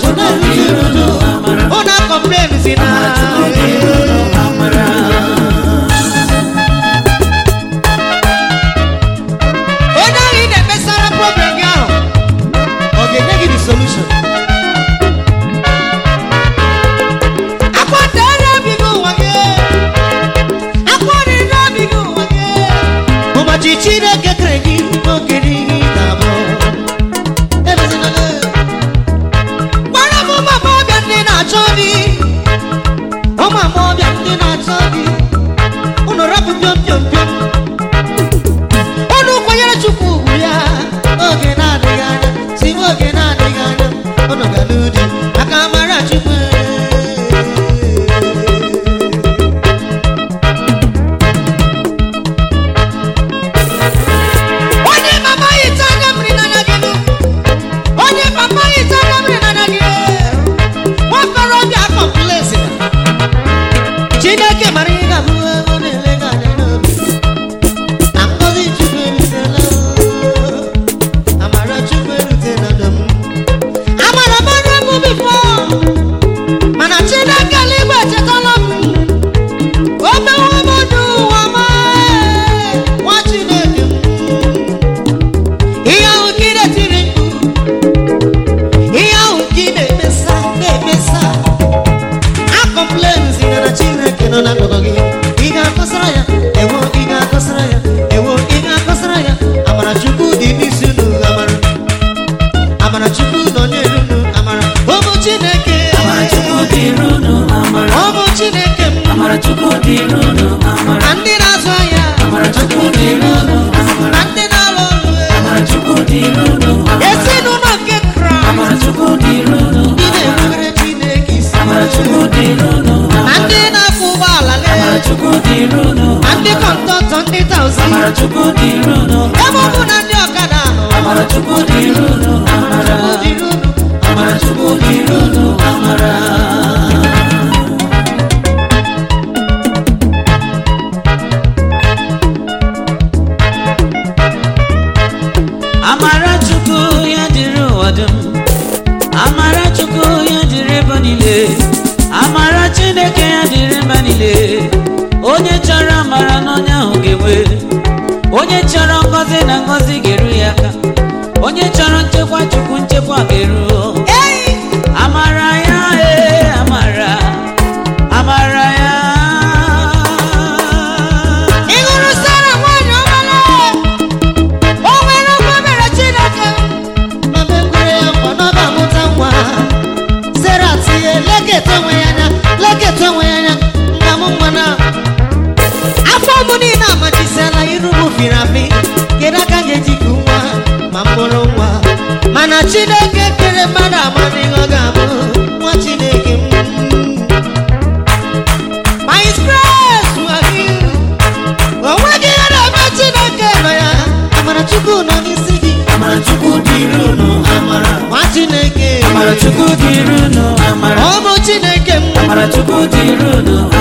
Una complain sina. Ona ide besara problem yao. Okay, they give the solution. Akwatara bigo wage. Akwatara bigo wage. Mama chichire ke kregi okiri tabo. Para mama mama ni na chodi. Mama mama ni na chodi. Uno rapu pyom pyom pyom. Onu kwanyara chuku ya. Oge na digana. Si oge na digana. Ono galudi. Akamara chuku. Onye chọrọ ngozi na ngozi ga-eru ya aka. Onye chọrọ nchekwa chukwu nchekwa ga-eru. Amara ya amara. Amara ya. Ịhụrụ Sara nwanyị ọmala. O nwere okwu mere Chineke. Ma mgbe ya nkwa na ọ ga-amụta nwa. Sara tinye leketa onwe ya anya. Leketa onwe ya anya. Nga m nwa na. Afọ m niile amachisela iru m firafi. Kedu aka ga-eji ku nwa ma mkpụrụ nwa. Mana Chineke kere mmadụ amara ihe ọ ga-abụ. Nwa Chineke m. By His grace we are healed. Onweghị ihe na-eme Chineke nọ ya. Amara Chukwu nọ n'isi gị. Amara Chukwu dịrị unu amara. Nwa Chineke. Amara Chukwu dịrị unu amara. Ọ bụ Chineke m. Amara Chukwu dịrị unu